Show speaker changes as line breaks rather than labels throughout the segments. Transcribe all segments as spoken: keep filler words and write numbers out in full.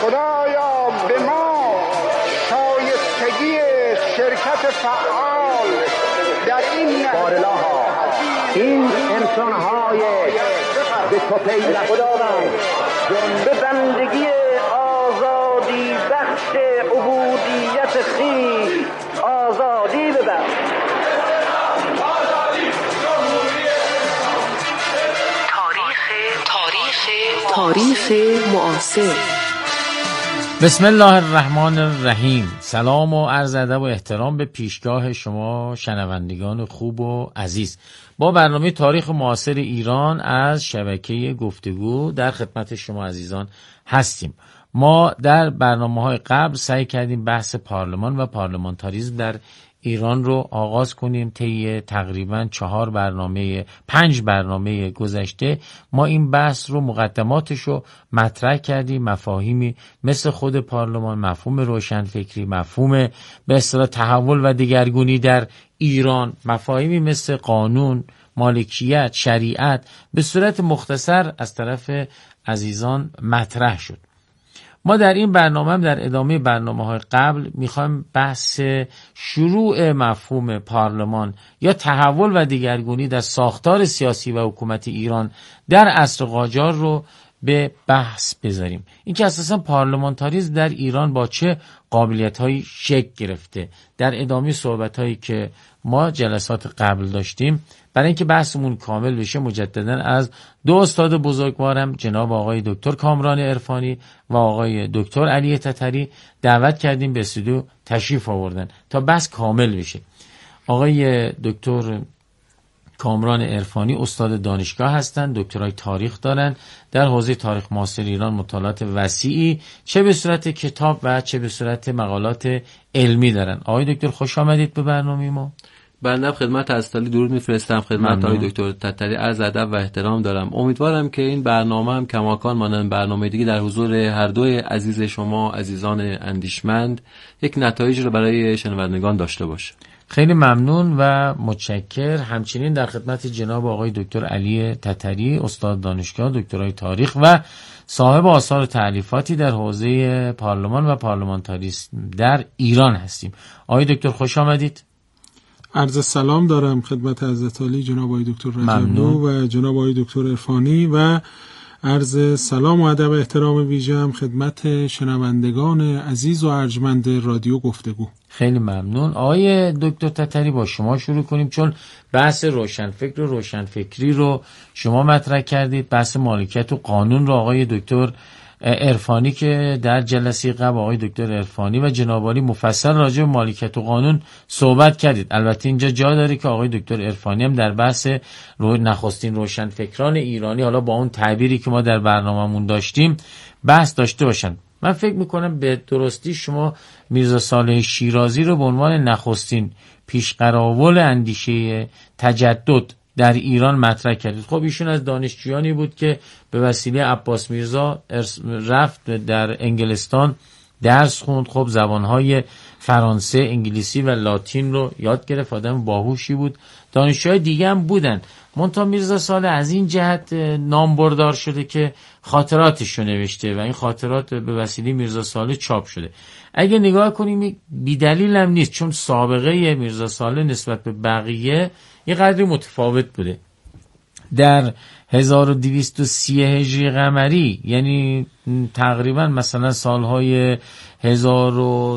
خدایا به ما شایستگی شرکت فعال در این
بارلاها این انسانهای به تو پیوسته خداوند به بندگی آزادی بخش عبودیت خویش آزادی ببخش.
تاریخ معاصر.
بسم الله الرحمن الرحیم. سلام و عرض ادب و احترام به پیشگاه شما شنوندگان خوب و عزیز. با برنامه تاریخ معاصر ایران از شبکه گفتگو در خدمت شما عزیزان هستیم. ما در برنامه‌های قبل سعی کردیم بحث پارلمان و پارلمانتاریسم در ایران رو آغاز کنیم. طی تقریباً چهار برنامه پنج برنامه گذشته ما این بحث رو مقدماتش رو مطرح کردیم. مفاهیمی مثل خود پارلمان، مفهوم روشنفکری، مفهوم به اصطلاح تحول و دگرگونی در ایران، مفاهیمی مثل قانون، مالکیت، شریعت به صورت مختصر از طرف عزیزان مطرح شد. ما در این برنامه هم در ادامه برنامه‌های قبل میخوایم بحث شروع مفهوم پارلمان یا تحول و دگرگونی در ساختار سیاسی و حکومت ایران در عصر قاجار رو به بحث بذاریم. این که اساساً پارلمانتاریسم در ایران با چه قابلیت‌هایی شکل گرفته. در ادامه صحبت‌هایی که ما جلسات قبل داشتیم، برای اینکه بحثمون کامل بشه مجددا از دو استاد بزرگوارم جناب آقای دکتر کامران عرفانی و آقای دکتر علی تتری دعوت کردیم به استودیو تشریف آوردن تا بحث کامل بشه. آقای دکتر کامران عرفانی استاد دانشگاه هستند، دکترای تاریخ دارن، در حوزه تاریخ معاصر ایران مطالعات وسیعی چه به صورت کتاب و چه به صورت مقالات علمی دارن. آقای دکتر خوش آمدید به برنامه ما.
بنده خدمت ازتالی درود میفرستم خدمت آقای دکتر تتری، عرض ادب و احترام دارم. امیدوارم که این برنامه هم کماکان مانند برنامه دیگه در حضور هر دوی عزیز شما عزیزان اندیشمند یک نتایج رو برای شنوندگان داشته باشه.
خیلی ممنون و متشکر. همچنین در خدمت جناب آقای دکتر علی تتری استاد دانشگاه، دکترای تاریخ و صاحب آثار تألیفاتی در حوزه پارلمان و پارلمانتاریسم در ایران هستیم. آقای دکتر خوش آمدید.
عرض سلام دارم خدمت حضرت عالی جناب آقای دکتر رجبلو و جناب آقای دکتر عرفانی و عرض سلام و ادب احترام ویژه‌ام خدمت شنوندگان عزیز و ارجمند رادیو گفتگو.
خیلی ممنون. آقای دکتر تتری با شما شروع کنیم چون بحث روشنفکر و روشنفکری رو شما مطرح کردید. بحث مالکیت و قانون رو آقای دکتر عرفانی که در جلسه قبل آقای دکتر عرفانی و جناب عالی مفصل راجع به مالکیت و قانون صحبت کردید. البته اینجا جا داره که آقای دکتر عرفانی هم در بحث رو نخستین روشنفکران ایرانی حالا با اون تعبیری که ما در برنامه‌مون داشتیم بحث داشته باشن. من فکر میکنم به درستی شما میرزا صالح شیرازی رو به عنوان نخستین پیشقراول اندیشه تجدد در ایران مطرح کردید. خب ایشون از دانشجویانی بود که به وسیله عباس میرزا رفت در انگلستان درس خوند. خب زبانهای فرانسه، انگلیسی و لاتین رو یاد گرفت. آدم باهوشی بود. دانشجوهای دیگه هم بودن. منتها میرزا صالح از این جهت نامبردار شده که خاطراتش رو نوشته و این خاطرات به وسیله میرزا صالح چاپ شده. اگه نگاه کنیم بی‌دلیل هم نیست چون سابقه میرزا صالح نسبت به بقیه یه قدری متفاوت بوده. در هزار و دویست و سی هجری قمری یعنی تقریبا مثلا سالهای هزار و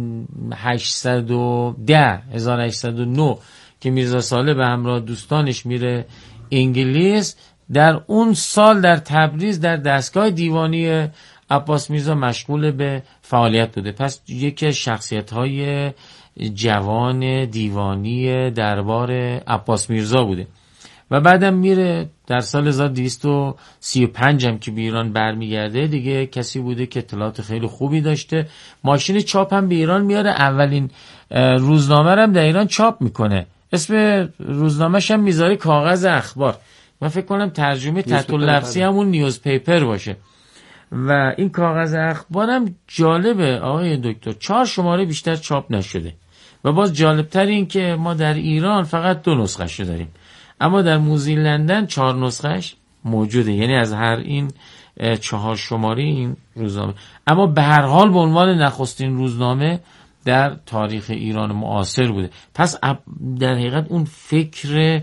هشتصد و ده هزار و هشتصد و نه که میرزا صالح به همراه دوستانش میره انگلیس، در اون سال در تبریز در دستگاه دیوانی عباس میرزا مشغول به فعالیت بوده. پس یکی از شخصیت‌های جوان دیوانی دربار عباس میرزا بوده و بعدم میره در سال هزار و دویست و سی و پنج هم که به ایران برمیگرده دیگه کسی بوده که اطلاعات خیلی خوبی داشته. ماشین چاپ هم به ایران میاره. اولین روزنامه هم در ایران چاپ میکنه. اسم روزنامه‌ش هم میذاره کاغذ اخبار. من فکر کنم ترجمه تحت لفظی همون نیوز پیپر باشه. و این کاغذ اخبارم جالبه آقای دکتر، چهار شماره بیشتر چاپ نشده و باز جالبتر این که ما در ایران فقط دو نسخه داریم، اما در موزه لندن چهار نسخهش موجوده. یعنی از هر این چهار شماره این روزنامه. اما به هر حال به عنوان نخستین روزنامه در تاریخ ایران معاصر بوده. پس در حقیقت اون فکر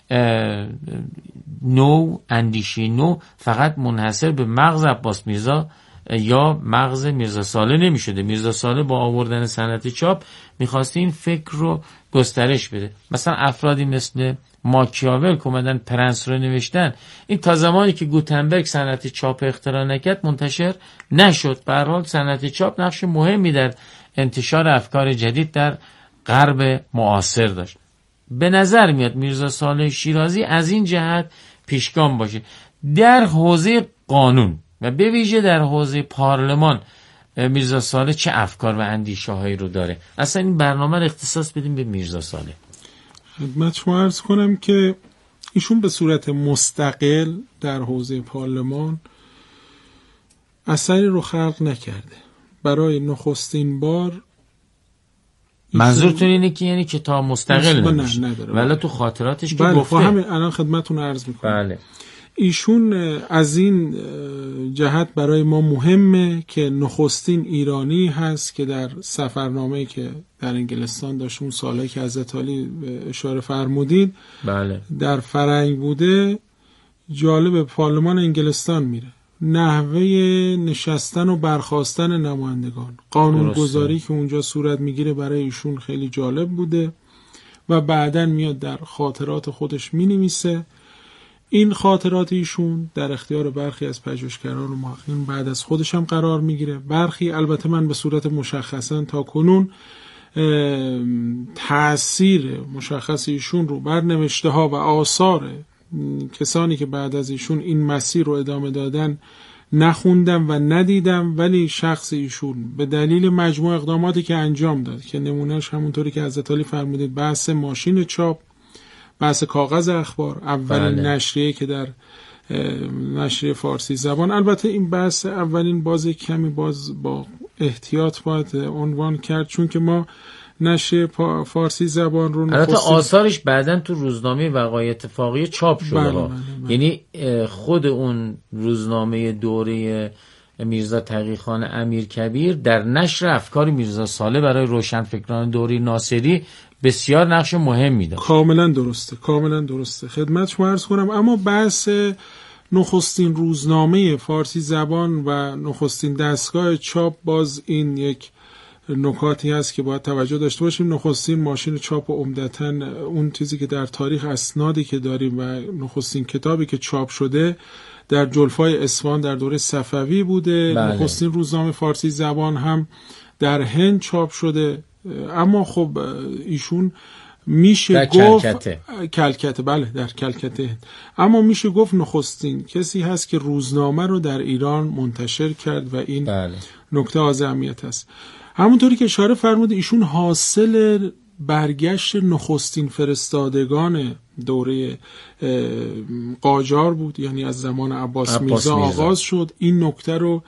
نو، اندیشه نو فقط منحصر به مغز عباس میرزا یا مغز میرزا صالح نمی شده. میرزا صالح با آوردن صنعت چاپ میخواسته این فکر رو گسترش بده. مثلا افرادی مثل ماکیاول که اومدن پرنس رو نوشتن، این تا زمانی که گوتنبرگ صنعت چاپ اختراع نکرد منتشر نشد. به هر حال صنعت چاپ نقش مهمی در انتشار افکار جدید در غرب معاصر داشت. به نظر میاد میرزا صالح شیرازی از این جهت پیشگام باشه. در حوزه قانون و به ویژه در حوزه پارلمان میرزا صالح چه افکار و اندیشه هایی رو داره؟ اصلا این برنامه رو اختصاص بدیم به میرزا صالح.
خدمت شما عرض کنم که ایشون به صورت مستقل در حوزه پارلمان اثری رو خلق نکرده. برای نخستین بار
منظورتون اینه که یعنی کتاب مستقل نمیشه، ولی تو خاطراتش که
بله
گفته.
بله همین الان خدمتتون عرض میکنم.
بله.
ایشون از این جهت برای ما مهمه که نخستین ایرانی هست که در سفرنامه‌ای که در انگلستان داشت، اون سالی که حضرت علی اشاره فرمودید،
بله،
در فرنگ بوده. جالب، پارلمان انگلستان میره، نحوه نشستن و برخاستن نمایندگان، قانون گذاری که اونجا صورت میگیره برای ایشون خیلی جالب بوده و بعدن میاد در خاطرات خودش مینویسه. این خاطرات ایشون در اختیار برخی از پژوهشگران و محققین بعد از خودش هم قرار میگیره. برخی البته من به صورت مشخصا تا کنون تأثیر مشخص ایشون رو بر نوشته ها و آثار کسانی که بعد از ایشون این مسیر رو ادامه دادن نخوندم و ندیدم، ولی شخص ایشون به دلیل مجموع اقداماتی که انجام داد که نمونهش همونطوری که حضرت علی فرمودید بحث ماشین چاپ، بحث کاغذ اخبار، اولین بله. نشریه که در نشریه فارسی زبان، البته این بحث اولین باز کمی باز با احتیاط باید عنوان کرد چون که ما نشریه فارسی زبان رو
البته آثارش بعدن تو روزنامه وقایع اتفاقی چاپ شده
بله
ها.
بله بله.
یعنی خود اون روزنامه دوره میرزا تقی‌خان امیرکبیر در نشر افکار میرزا صالح برای روشنفکران دوره ناصری بسیار نقش مهمی داشت.
کاملا درسته، کاملا درسته. خدمت شما عرض کنم اما بحث نخستین روزنامه فارسی زبان و نخستین دستگاه چاپ، باز این یک نکاتی هست که باید توجه داشته باشیم. نخستین ماشین چاپ و عمدتاً اون چیزی که در تاریخ اسنادی که داریم و نخستین کتابی که چاپ شده در جلفای اصفهان در دوره صفوی بوده.
بله.
نخستین روزنامه فارسی زبان هم در هند چاپ شده. اما خب ایشون میشه
در
گفت
کلکته.
کلکته بله در کلکته، اما میشه گفت نخستین کسی هست که روزنامه رو در ایران منتشر کرد و این
بله.
نکته از اهمیت است. همونطوری که اشاره فرمود ایشون حاصل برگشت نخستین فرستادگان دوره قاجار بود، یعنی از زمان عباس, عباس میرزا آغاز شد. این نکته رو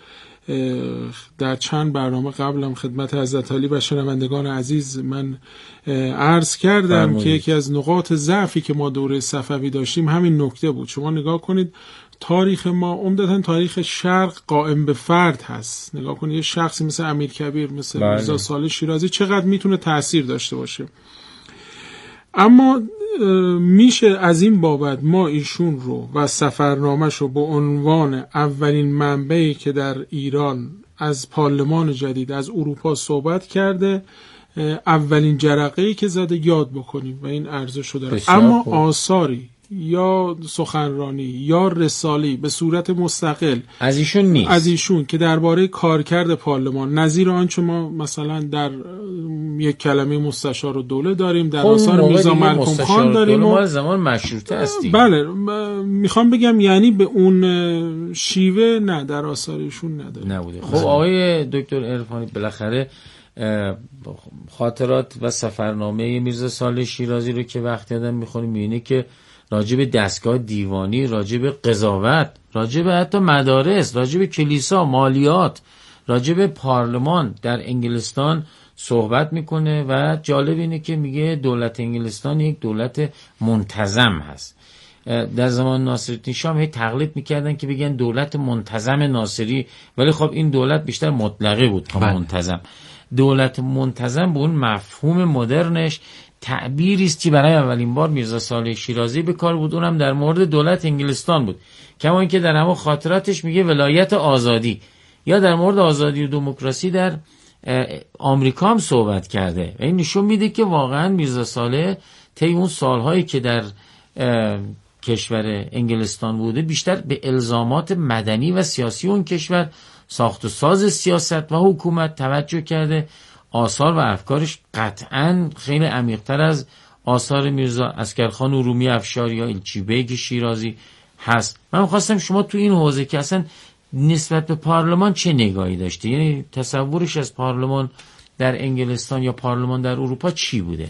در چند برنامه قبلم خدمت حضرت علی و شنوندگان عزیز من عرض کردم فرمونید. که یکی از نقاط ضعفی که ما دوره صفوی داشتیم همین نکته بود. شما نگاه کنید تاریخ ما عمدتاً تاریخ شرق قائم به فرد هست. نگاه کنید یه شخصی مثل امیرکبیر، مثل
بله.
میرزا صالح شیرازی چقدر میتونه تأثیر داشته باشه. اما میشه از این بابت ما ایشون رو و سفرنامه‌ش رو به عنوان اولین منبعی که در ایران از پارلمان جدید از اروپا صحبت کرده، اولین جرقه‌ای که زده یاد بکنیم و این ارزش رو داره. اما خوب. آثاری یا سخنرانی یا رسالی به صورت مستقل
از ایشون نیست،
از ایشون که درباره کارکرد پارلمان نظیر آنچه ما مثلا در یک کلمه مستشار الدوله داریم، در آثار میرزا ملکم خان داریم
و زمان مشروطه هستیم.
بله میخوام بگم یعنی به اون شیوه نه در آثار ایشون نداره
نبوده. خب آقای دکتر عرفانی بالاخره خاطرات و سفرنامه میرزا صالح شیرازی رو که وقتی آدم میخونیم میبینه که راجع به دستگاه دیوانی، راجع به قضاوت، راجع به حتی مدارس، راجع به کلیسا، مالیات، راجع به پارلمان در انگلستان صحبت میکنه و جالب اینه که میگه دولت انگلستان یک دولت منتظم هست. در زمان ناصرالدین شاه هی تقلید میکردن که بگن دولت منتظم ناصری، ولی خب این دولت بیشتر مطلقه بود تا منتظم. دولت منتظم به اون مفهوم مدرنش تعبیری است که برای اولین بار میرزا صالح شیرازی به کار بود، اونم در مورد دولت انگلستان بود. کما اینکه در همون خاطراتش میگه ولایت آزادی، یا در مورد آزادی و دموکراسی در آمریکا هم صحبت کرده. این نشون میده که واقعا میرزا صالح طی اون سالهایی که در کشور انگلستان بوده بیشتر به الزامات مدنی و سیاسی اون کشور، ساخت و ساز سیاست و حکومت توجه کرده. آثار و افکارش قطعاً خیلی عمیق‌تر از آثار میرزا اصغرخان ارومی افشار یا ایلچی بیگ شیرازی هست. من خواستم شما تو این حوزه که اصلا نسبت به پارلمان چه نگاهی داشته، یعنی تصورش از پارلمان در انگلستان یا پارلمان در اروپا چی بوده؟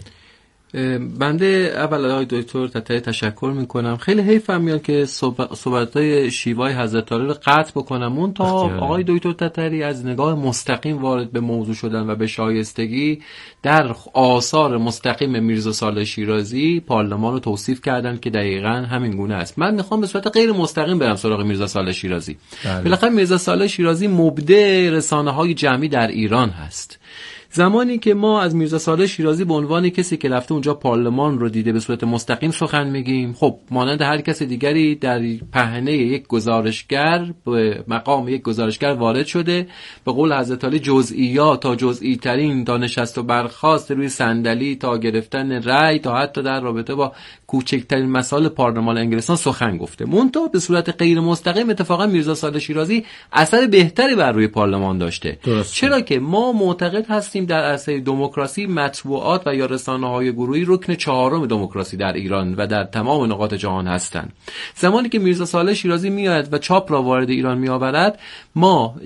بنده اول آقای دکتر تتری تشکر میکنم. خیلی حیفم میاد که صحبت‌های شیوای حضرت عالی رو قطع بکنم، اون تا آقای دکتر تتری از نگاه مستقیم وارد به موضوع شدن و به شایستگی در آثار مستقیم میرزا صالح شیرازی پارلمان رو توصیف کردن که دقیقاً همین گونه است. من میخوام به صورت غیر مستقیم برم سراغ میرزا صالح شیرازی. بالاخره میرزا صالح شیرازی مبدع رسانه‌های جمعی در ایران هست. زمانی که ما از میرزا صالح شیرازی به عنوان کسی که رفته اونجا پارلمان رو دیده به صورت مستقیم سخن میگیم، خب مانند هر کس دیگری در پهنه یک گزارشگر به مقام یک گزارشگر وارد شده، به قول حضرت علی جزئیات تا جزئی ترین دانشست و برخاست روی صندلی تا گرفتن رأی تا حتی در رابطه با کوچکترین مسائل پارلمان انگلستان سخن گفته. منتها به صورت غیر مستقیم اتفاقا میرزا صالح شیرازی اثر بهتری بر روی پارلمان داشته. درسته. چرا که ما معتقد هستیم در عرصه دموکراسی مطبوعات و یا رسانه‌های گروهی رکن چهارم دموکراسی در ایران و در تمام نقاط جهان هستند. زمانی که میرزا صالح شیرازی میاد و چاپ را وارد ایران میآورد، ما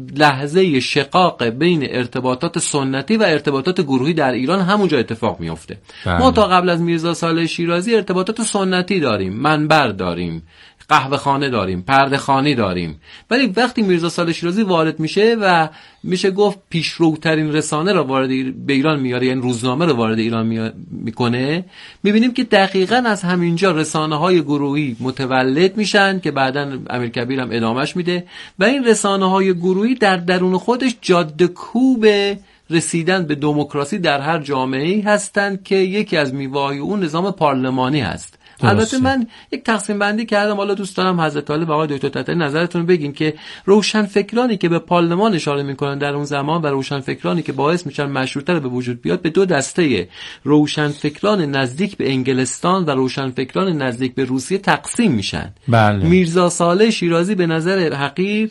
لحظه شقاق بین ارتباطات سنتی و ارتباطات گروهی در ایران همونجا اتفاق میفته. ما تا قبل از میرزا صالح شیرازی ارتباطات سنتی داریم، منبر داریم، قهوه خانه داریم، پرده خانی داریم، ولی وقتی میرزا صالح شیرازی وارد میشه و میشه گفت پیشروترین رسانه را وارد به ایران میاره، یعنی روزنامه رو وارد ایران میکنه، میبینیم که دقیقاً از همینجا رسانه های گروهی متولد میشن که بعداً امیرکبیر هم ادامهش میده و این رسانه های گروهی در درون خودش جاده کوب رسیدن به دموکراسی در هر جامعه‌ای هستند که یکی از میوه‌های اون نظام پارلمانی هست. البته من یک تقسیم بندی کردم، حالا دوست دارم حضرت عالی و آقای دکتر تتری نظرتون بگین که روشنفکرانی که به پارلمان اشاره میکنن در اون زمان و روشنفکرانی که باعث میشن مشروطه رو به وجود بیاد به دو دسته روشنفکران نزدیک به انگلستان و روشنفکران نزدیک به روسیه تقسیم میشن. بله. میرزا صالح شیرازی به نظر حقیر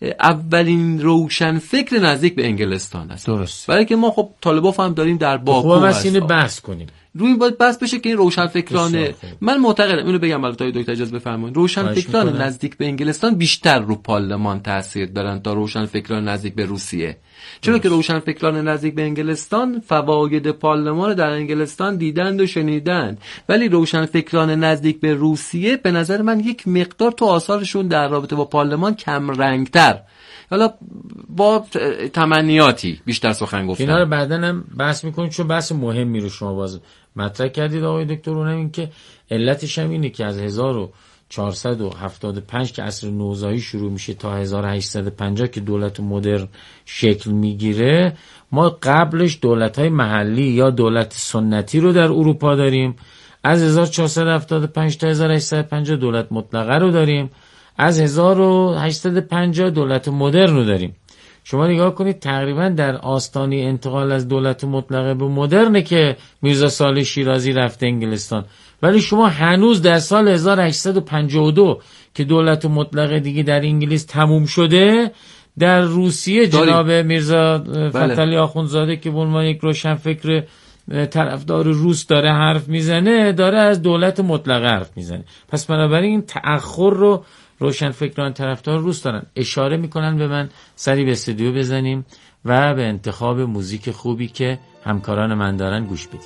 اولین روشنفکر نزدیک به انگلستان است. درست. برای که ما خب طالباف هم داریم در باکو
خب هست. اینو بحث کنیم.
روی این باید بحث بشه که این روشنفکران، من معتقدم اینو بگم البته دکتر اجازه بفرمایید، روشنفکران نزدیک به انگلستان بیشتر رو پارلمان تاثیر دارن تا روشنفکران نزدیک به روسیه. چرا که روشنفکران نزدیک به انگلستان فواید پارلمان رو در انگلستان دیدند و شنیدند، ولی روشنفکران نزدیک به روسیه به نظر من یک مقدار تو آثارشون در رابطه با پارلمان کم رنگتر، حالا با تمنیاتی بیشتر سخن گفتن.
اینا رو بعداً هم بحث میکنیم چون بحث مهمی رو شما باز مطرح کردید آقای دکتر. اونم این که علتش هم اینه که از هزار و چهارصد و هفتاد و پنج که عصر نوزایی شروع میشه تا هزار و هشتصد و پنجاه که دولت مدرن شکل میگیره، ما قبلش دولت‌های محلی یا دولت سنتی رو در اروپا داریم، از هزار و چهارصد و هفتاد و پنج تا هزار و هشتصد و پنجاه دولت مطلقه رو داریم، از هزار و هشتصد و پنجاه دولت مدرن رو داریم. شما نگاه کنید تقریبا در آستانه انتقال از دولت مطلقه به مدرنه که میرزا صالح شیرازی رفته انگلستان، ولی شما هنوز در سال هزار و هشتصد و پنجاه و دو که دولت مطلقه دیگه در انگلیس تموم شده، در روسیه جناب میرزا فتحعلی آخوندزاده که به عنوان یک روشنفکر طرفدار روس داره حرف میزنه، داره از دولت مطلقه حرف میزنه. پس بنابراین این تأخر رو روشنفکران طرفدار روس دارن. اشاره میکنن به من سری به استودیو بزنیم و به انتخاب موزیک خوبی که همکاران من دارن گوش بدیم.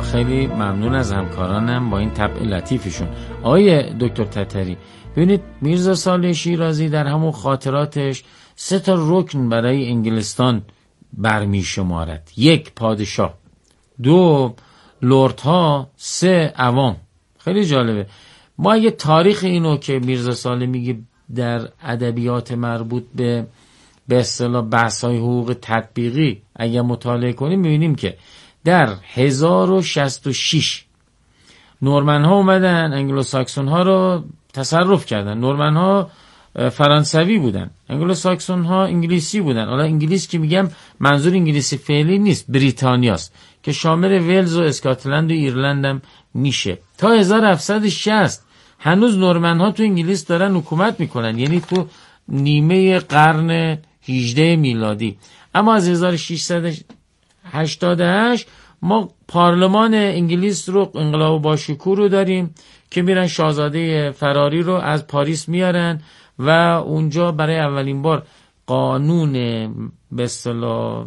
خیلی ممنون از همکارانم با این طبع لطیفشون. آقای دکتر تتری، ببینید میرزا صالح شیرازی در همون خاطراتش سه تا رکن برای انگلستان برمی شمارد. یک، پادشاه، دو، لردها، سه، عوام. خیلی جالبه. ما یه تاریخ اینو که میرزا صالح میگه در ادبیات مربوط به به اصطلاح بحث‌های حقوق تطبیقی اگه مطالعه کنیم می‌بینیم که در هزار و شصت و شش نورمن ها اومدن انگلو ساکسون ها رو تصرف کردن. نورمن ها فرانسوی بودن، انگلو ساکسون ها انگلیسی بودن. حالا انگلیس که میگم منظور انگلیسی فعلی نیست، بریتانیاست که شامل ولز و اسکاتلند و ایرلند هم میشه. تا هزار و هفتصد و شصت هنوز نورمن ها تو انگلیس دارن حکومت میکنن، یعنی تو نیمه قرن هجده میلادی. اما از هزار و ششصد و هشتاد و هشت ما پارلمان انگلیس رو، انقلاب باشکوه رو داریم که میرن شاهزاده فراری رو از پاریس میارن و اونجا برای اولین بار قانون به اصطلاح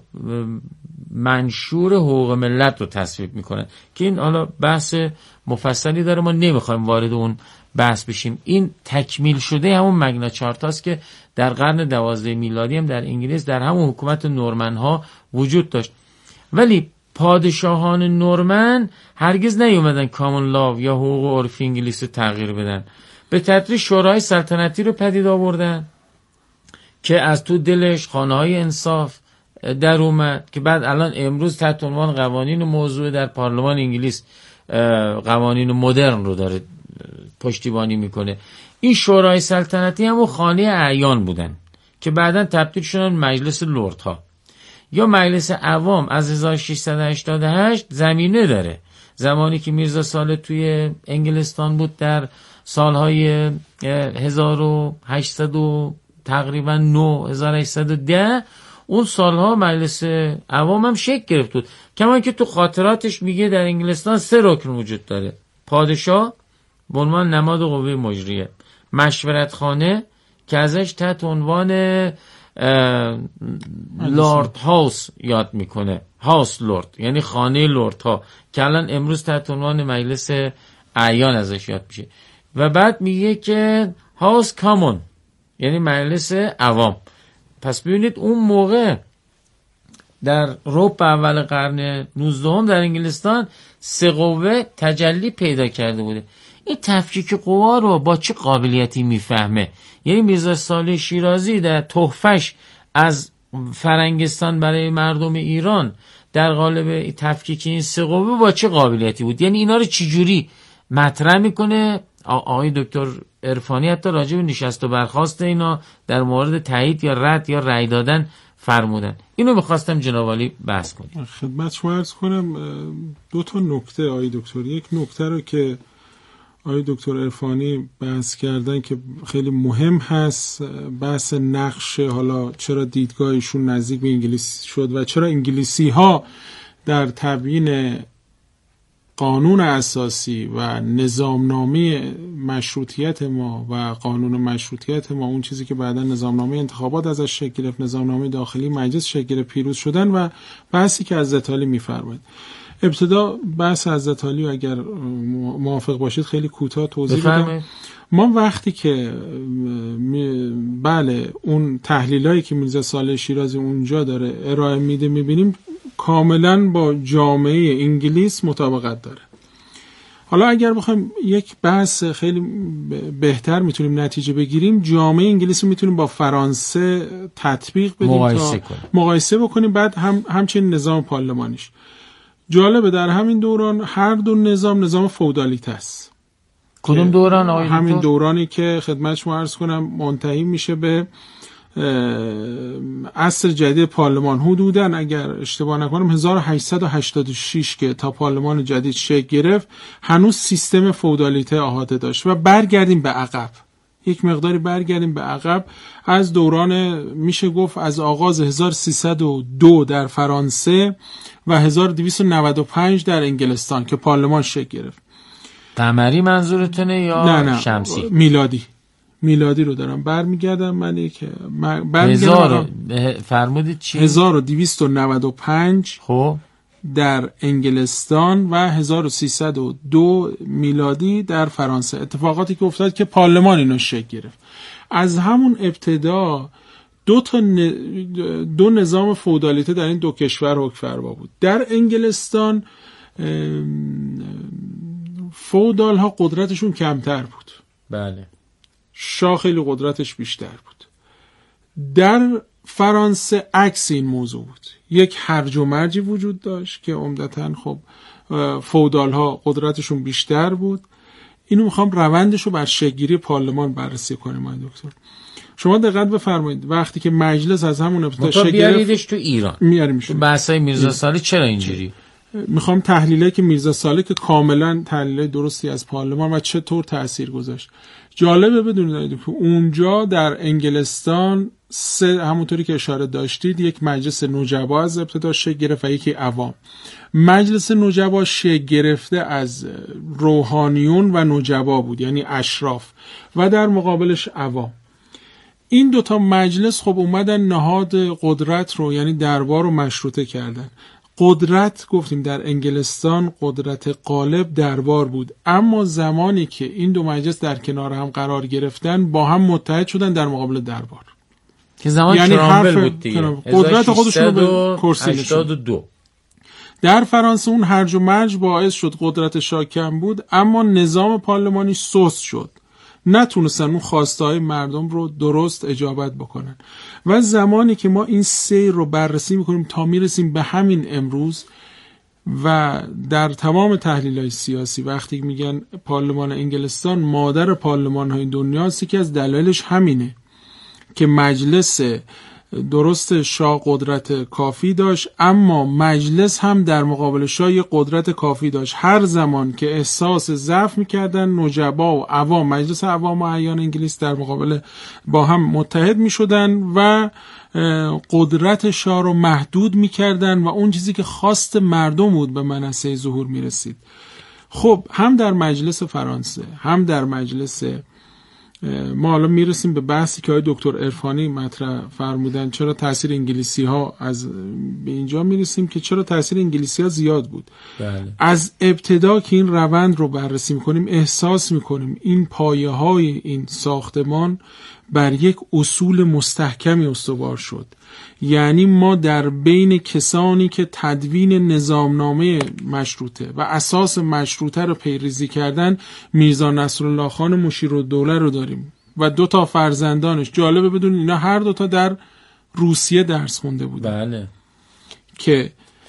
منشور حقوق ملت رو تصویب میکنن که این حالا بحث مفصلی داره، ما نمیخوایم وارد اون بحث بشیم. این تکمیل شده همون مگنا چارتاست که در قرن دوازده میلادی هم در انگلیس در همون حکومت نورمن ها وجود داشت. ولی پادشاهان نورمن هرگز نیومدن کامن لاو یا حقوق عرفی انگلیس رو تغییر بدن. به تدریج شورای سلطنتی رو پدید آوردن که از تو دلش خانه‌های انصاف در اومد که بعد الان امروز تحت عنوان قوانین موضوع در پارلمان انگلیس قوانین مدرن رو داره پشتیبانی میکنه. این شورای سلطنتی هم خانه اعیان بودن که بعداً تبدیل شدن مجلس لردها یا مجلس عوام. از هزار و ششصد و هشتاد و هشت زمینه داره، زمانی که میرزا صالح توی انگلستان بود در سالهای هزار و هشتصد و تقریبا نه هزار و هشتصد و ده، اون سالها مجلس عوام هم شکل گرفت بود. کما که تو خاطراتش میگه در انگلستان سه رکن وجود داره: پادشاه به عنوان نماد قوه مجریه، مشورت خانه که ازش تحت عنوان لورد هاوس یاد میکنه، هاوس لورد یعنی خانه لورد ها که الان امروز تحت عنوان مجلس اعیان ازش یاد میشه، و بعد میگه که هاوس کامون یعنی مجلس عوام. پس ببینید اون موقع در اروپا اول قرن نوزدهم در انگلستان سه قوه تجلی پیدا کرده بوده. این تفکیک قوا رو با چه قابلیتی میفهمه؟ یعنی میرزا صالح شیرازی در تحفه‌اش از فرنگستان برای مردم ایران در قالب تفکیک این سه قوه با چه قابلیتی بود؟ یعنی اینا رو چجوری مطرح میکنه؟ آقای دکتر عرفانی حتی راجع به نشست و برخاست اینا در مورد تایید یا رد یا رأی دادن فرمودن. اینو میخواستم جناب عالی بحث کنیم.
خدمت شما عرض کنم دو تا نکته آقای دکتر. یک نکته رو که آقای دکتر عرفانی بحث کردن که خیلی مهم هست، بحث نقش، حالا چرا دیدگاهشون نزدیک به انگلیسی شد و چرا انگلیسی ها در تبیین قانون اساسی و نظامنامه مشروطیت ما و قانون مشروطیت ما، اون چیزی که بعدا نظامنامه انتخابات ازش شکل گرفت، نظامنامه داخلی مجلس شکل گرفت، پیروز شدن و بحثی که حضرت علی می‌فرمایند. ابتدا بحث حضرت علی اگر موافق باشید خیلی کوتاه توضیح بدم. ما وقتی که بله اون تحلیلایی که میرزا صالح شیرازی اونجا داره ارائه میده میبینیم کاملا با جامعه انگلیس مطابقت داره. حالا اگر بخوایم یک بحث خیلی بهتر میتونیم نتیجه بگیریم، جامعه انگلیس رو میتونیم با فرانسه تطبیق بدیم،
مقایسه
تا
کنیم.
مقایسه بکنیم. بعد هم همچنین نظام پارلمانیش. جالبه در همین دوران هر دو نظام نظام فئودالیته است.
کدوم دوران آقای دکتر؟
همین دورانی که خدمت شما عرض کنم منتهی میشه به عصر جدید پارلمان، حدوداً اگر اشتباه نکنم هزار و هشتصد و هشتاد و شش که تا پارلمان جدید شکل گرفت هنوز سیستم فئودالیته احاطه داشت. و برگردیم به عقب، یک مقداری برگردیم به عقب از دوران میشه گفت از آغاز هزار و سیصد و دو در فرانسه و هزار و دویست و نود و پنج در انگلستان که پارلمان شکل گرفت.
قمری منظورتونه یا
نه نه
شمسی؟
میلادی. میلادی رو دارم برمیگردم من یک
هزار فرمودید چی؟
هزار و دویست و نود و پنج
خب
در انگلستان و هزار و سیصد و دو میلادی در فرانسه. اتفاقاتی که افتاد که پارلمان اینو شکل گرفت. از همون ابتدا دو تا دو نظام فئودالیته در این دو کشور حکمفرما بود. در انگلستان فئودال ها قدرتشون کمتر بود.
بله.
شاه خیلی قدرتش بیشتر بود. در فرانسه عکس این موضوع بود. یک هرج و مرجی وجود داشت که عمدتاً خب فئودال ها قدرتشون بیشتر بود. اینو میخوام روندش رو بر شکل‌گیری پارلمان بررسی کنیم آقای دکتر. شما دقت بفرمایید وقتی که مجلس از همون ابتدا شکل گرفت
بیاریدش تو ایران
میاریمش
تو بحثای میرزا صالح چرا اینجوری؟
میخوام تحلیلی که میرزا صالح که کاملا تحلیل درستی از پارلمان و چطور تأثیر گذاشت. جالبه بدونید که اونجا در انگلستان سه همونطوری که اشاره داشتید یک مجلس نجبا از ابتدا شکل گرفت و یکی عوام. مجلس نجبا شکل گرفته از روحانیون و نجبا بود، یعنی اشراف، و در مقابلش عوام. این دوتا مجلس خب اومدن نهاد قدرت رو یعنی دربار رو مشروطه کردن. قدرت گفتیم در انگلستان قدرت غالب دربار بود، اما زمانی که این دو مجلس در کنار هم قرار گرفتن با هم متحد شدن در مقابل دربار
که زمان
یعنی
کرامبل بود دیگه.
قدرت خودشون رو به کرسی
کشوندن.
در فرانسه اون هرج و مرج باعث شد قدرت شاه کم بود، اما نظام پارلمانی سست شد، نتونستن اون خواستهای مردم رو درست اجابت بکنن. و زمانی که ما این سیر رو بررسی میکنیم تا میرسیم به همین امروز و در تمام تحلیل‌های سیاسی وقتی میگن پارلمان انگلستان مادر پارلمان‌های دنیاست، که از دلایلش همینه که مجلس درست شاه قدرت کافی داشت، اما مجلس هم در مقابل شاه قدرت کافی داشت. هر زمان که احساس ضعف میکردن نجبا و عوام، مجلس عوام و اعیان انگلیس در مقابل با هم متحد میشدن و قدرت شاه رو محدود میکردن و اون چیزی که خواست مردم بود به منصه ظهور میرسید. خب هم در مجلس فرانسه هم در مجلس ما حالا میرسیم به بحثی که آقای دکتر عرفانی مطرح فرمودن، چرا تاثیر انگلیسی ها از به اینجا میرسیم که چرا تاثیر انگلیسی ها زیاد بود.
بله.
از ابتدا که این روند رو بررسی میکنیم احساس میکنیم این پایه های این ساختمان بر یک اصول مستحکمی استوار شد. یعنی ما در بین کسانی که تدوین نظامنامه مشروطه و اساس مشروطه رو پیریزی کردن میرزا نصرالله خان مشیرالدوله رو داریم و دو تا فرزندانش. جالبه بدون اینا هر دو تا در روسیه درس خونده بودن.
بله.
که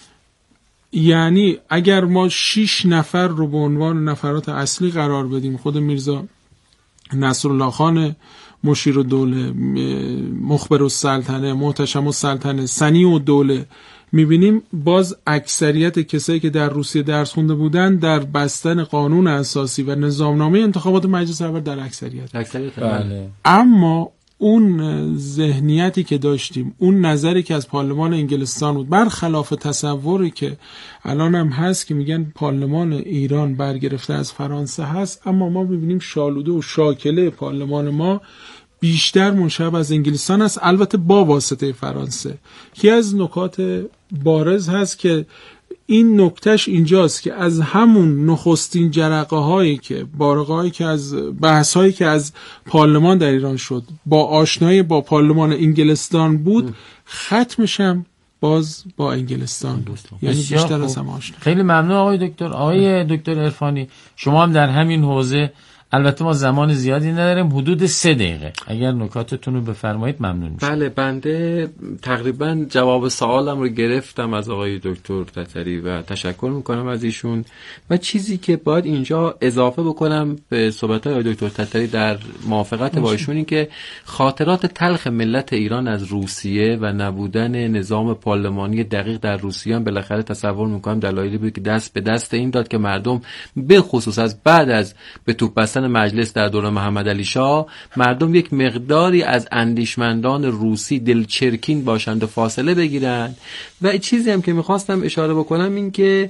یعنی اگر ما شش نفر رو به عنوان نفرات اصلی قرار بدیم، خود میرزا نصرالله خان مشیرالدوله، مخبر السلطنه، محتشم السلطنه، سنی الدوله، میبینیم باز اکثریت کسایی که در روسیه درس خونده بودن در بستن قانون اساسی و نظامنامه انتخابات مجلس اول در اکثریت.
اکثریت
بله. اما اون ذهنیتی که داشتیم، اون نظری که از پارلمان انگلستان بود، برخلاف تصوری که الان هم هست که میگن پارلمان ایران برگرفته از فرانسه هست، اما ما میبینیم شالوده و شاکله پارلمان ما بیشتر منشأ از انگلستان است، البته با واسطه فرانسه. که از نکات بارز هست که این نکتهش اینجاست که از همون نخستین جرقه هایی که بارقه هایی که از بحث هایی که از پارلمان در ایران شد با آشنایی با پارلمان انگلستان بود، ختمش هم باز با انگلستان بود. یعنی بیشتر از هم آشنا.
خیلی ممنون آقای دکتر. آقای دکتر عرفانی، شما هم در همین حوزه، البته ما زمان زیادی نداریم، حدود سه دقیقه اگر نکاتتون رو بفرمایید ممنون میشم.
بله، بنده تقریبا جواب سوالم رو گرفتم از آقای دکتر تتری و تشکر میکنم از ایشون. و چیزی که باید اینجا اضافه بکنم به صحبت‌های آقای دکتر تتری در موافقت با ایشون، این که خاطرات تلخ ملت ایران از روسیه و نبودن نظام پارلمانی دقیق در روسیه هم بالاخره تصور میکنم دلایلی بود که دست به دست این داد که مردم به خصوص از بعد از به توپ بستن مجلس در دوره محمد علی شاه، مردم یک مقداری از اندیشمندان روسی دلچرکین باشند و فاصله بگیرند. و چیزی هم که میخواستم اشاره بکنم این که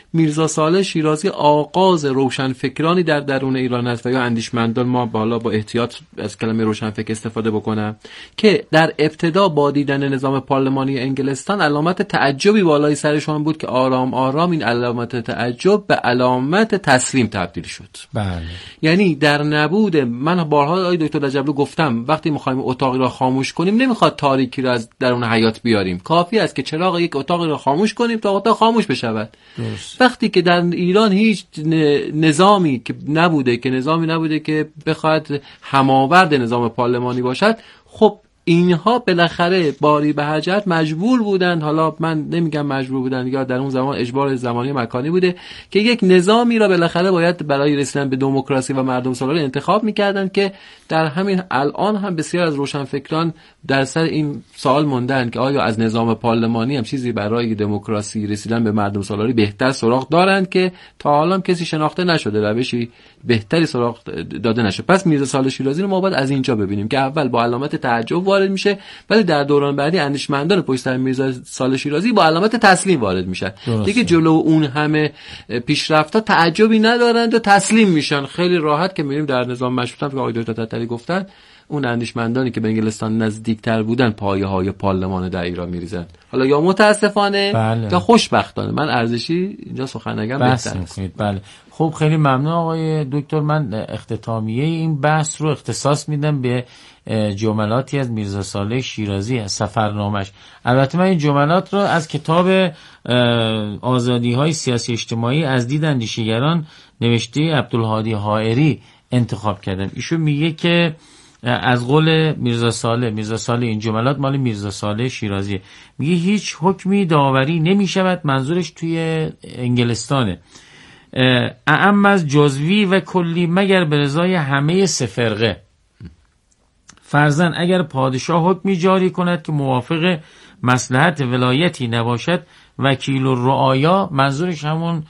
میرزا صالح شیرازی آغاز روشنفکرانی در درون ایران است و یا اندیشمندان، ما بالا با احتیاط از کلمه روشنفکر استفاده بکنم، که در ابتدا با دیدن نظام پارلمانی انگلستان علامت تعجبی بالای سرشان بود که آرام آرام این علامت تعجب به علامت تسلیم تبدیل شد.
بله.
یعنی در نبود، من بارها آقای دکتر رجبلو گفتم وقتی می‌خوایم اتاقی را خاموش کنیم نمیخواد تاریکی را از درون حیات بیاریم، کافی است که چراغ یک اتاقی را خاموش کنیم تا اتاق خاموش بشود. درست. وقتی که در ایران هیچ نظامی که نبوده که نظامی نبوده که بخواد هماورد نظام پارلمانی باشد، خب اینها بالاخره باری به حاجت مجبور بودند، حالا من نمیگم مجبور بودند یا در اون زمان اجبار زمانی مکانی بوده که یک نظامی را بالاخره باید برای رسیدن به دموکراسی و مردم سالار انتخاب میکردند که در همین الان هم بسیار از روشنفکران در سر این سوال موندن که آیا از نظام پارلمانی هم چیزی برای دموکراسی رسیدن به مردم سالاری بهتر سراغ دارند که تا حالا هم کسی شناخته نشده، روشی بهتری سراغ داده نشده. پس میرزا صالح شیرازی رو ما باید از اینجا ببینیم که اول با علامت تعجب وارد میشه، ولی در دوران بعدی اندیشمندان پشت سر میرزا صالح شیرازی با علامت تسلیم وارد میشن. دیگه جلو اون همه پیشرفت‌ها تعجبی ندارند و تسلیم میشن خیلی راحت، که میریم در نظام مشروطه هم که آقای دکتر تتری گفتن اون اندیشمندانی که به انگلستان نزدیکتر بودن پایه‌های پارلمان در ایران میریزن. حالا یا متاسفانه
بله. یا
خوشبختانه، من ارزشی اینجا سخن نگم بهتره.
بله. خب خیلی ممنون آقای دکتر. من اختتامیه این بحث رو اختصاص میدم به جملاتی از میرزا صالح شیرازی از سفرنامش. البته من این جملات رو از کتاب آزادی‌های سیاسی اجتماعی از دید اندیشگران نوشته عبدالهادی حائری انتخاب کردم. ایشون میگه که از قول میرزا صالح، میرزا صالح این جملات مال میرزا صالح شیرازی، میگه هیچ حکمی داوری نمیشود، منظورش توی انگلستانه، اعم از جزوی و کلی مگر به رضای همه سه فرقه. فرضاً اگر پادشاه حکمی جاری کند که موافق مصلحت ولایتی نباشد، وکیل الرعایا، منظورش همون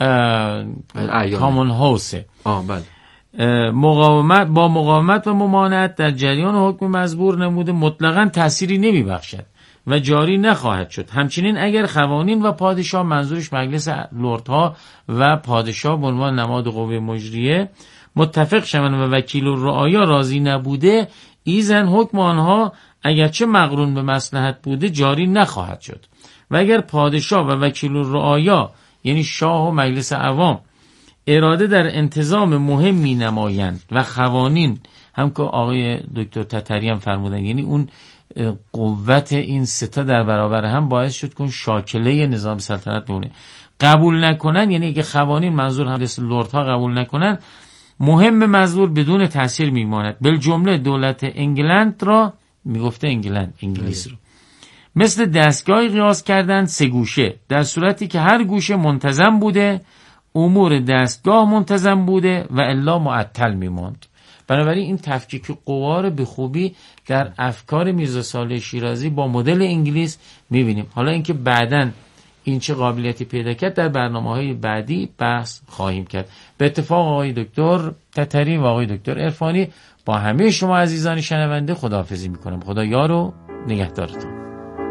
کامون هاوسه،
آه بله،
مقاومت با مقاومت و ممانعت در جریان حکم مزبور نموده مطلقاً تأثیری نمی بخشد و جاری نخواهد شد. همچنین اگر قوانین و پادشاه، منظورش مجلس لردها و پادشاه به عنوان نماد قوه مجریه، متفق شوند و وکیل الرعایا راضی نبوده، ایزن حکم آنها اگرچه مقرون به مصلحت بوده جاری نخواهد شد. و اگر پادشاه و وکیل الرعایا یعنی شاه و مجلس عوام اراده در انتظام مهمی نمایند و قوانین، هم که آقای دکتر تتری هم فرمودن، یعنی اون قوت این ستا در برابر هم باعث شد که اون شاکله نظام سلطنت بمونه، قبول نکنن، یعنی اگه قوانین، منظور هم مثل لردها قبول نکنن، مهم مزدور بدون تاثیر میماند. بالجمله دولت انگلند را، میگفته انگلند، انگلیس رو مثل دستگاهی قیاس کردن سه گوشه، در صورتی که هر گوشه منتظم بوده، امور دستگاه منتظم بوده و الا معطل میماند. بنابراین این تفکیک قوا رو به خوبی در افکار میرزا صالح شیرازی با مدل انگلیس میبینیم. حالا اینکه بعداً این چه قابلیتی پیدا کرد در برنامه‌های بعدی بحث خواهیم کرد. به اتفاق آقای دکتر تتری و آقای دکتر عرفانی، با همه شما عزیزان شنونده خداحافظی میکنم. خدا یار و نگهدارتون.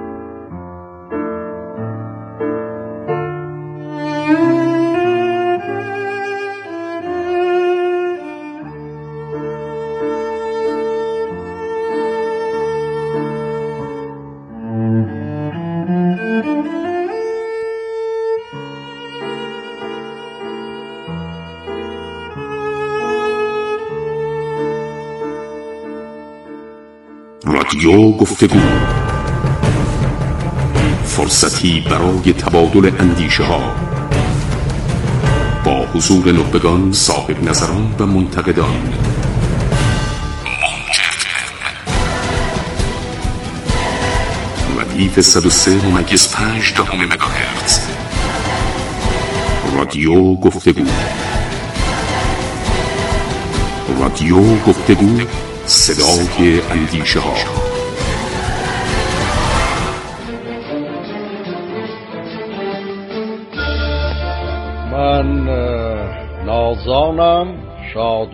رادیو گفتگو، فرصتی برای تبادل اندیشه ها با حضور نخبگان، صاحب نظران و منتقدان. ردیف صد و سه ممیز پنج دهم مگاهرتز. رادیو گفتگو، رادیو گفتگو، صدای اندیشه ها.
من نازانم، شاد